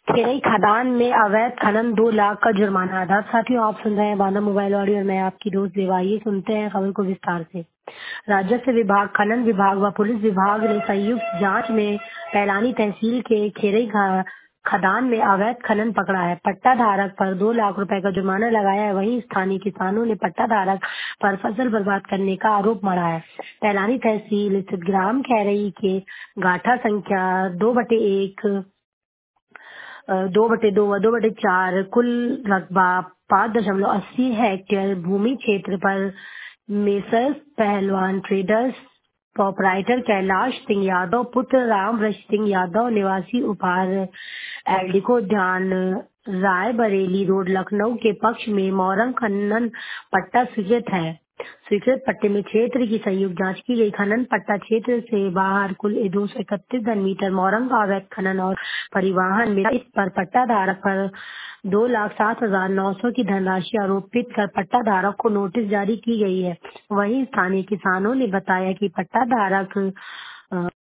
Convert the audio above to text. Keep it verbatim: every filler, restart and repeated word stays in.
खेरई खदान में अवैध खनन, दो लाख का जुर्माना अदा। साथियों, आप सुन रहे हैं बांदा मोबाइल ऑडियो और मैं आपकी दोस्त देवा। ये सुनते हैं खबर को विस्तार से। राजस्व विभाग, खनन विभाग व पुलिस विभाग ने संयुक्त जांच में पैलानी तहसील के खेरई खदान में अवैध खनन पकड़ा है। पट्टा धारक पर दो लाख रुपए का जुर्माना लगाया है। वहीं स्थानीय किसानों ने पट्टा धारक पर फसल बर्बाद करने का आरोप मढ़ा है। पैलानी तहसील स्थित ग्राम खेरई के गाठा संख्या दो बटे एक दो बटे दो व दो बटे चार कुल रकबा पाँच दशमलव अस्सी हेक्टेयर भूमि क्षेत्र पर messrs Pahalwan traders proprietor Kailash Singh Yadav पुत्र राम वृक्ष सिंह यादव निवासी उपहार एल्डिको उद्यान रायबरेली रोड लखनऊ के पक्ष में मोरंग खनन पट्टा स्वीकृत है। स्वीकृत पट्टे में क्षेत्र की संयुक्त जांच की गई। खनन पट्टा क्षेत्र से बाहर कुल दो सौ इकतीस घन मीटर मोरंग का अवैध खनन और परिवहन में इस पर पट्टा धारक पर दो लाख सात हजार नौ सौ की धनराशि आरोपित कर पट्टा धारक को नोटिस जारी की गई है। वहीं स्थानीय किसानों ने बताया कि पट्टा धारक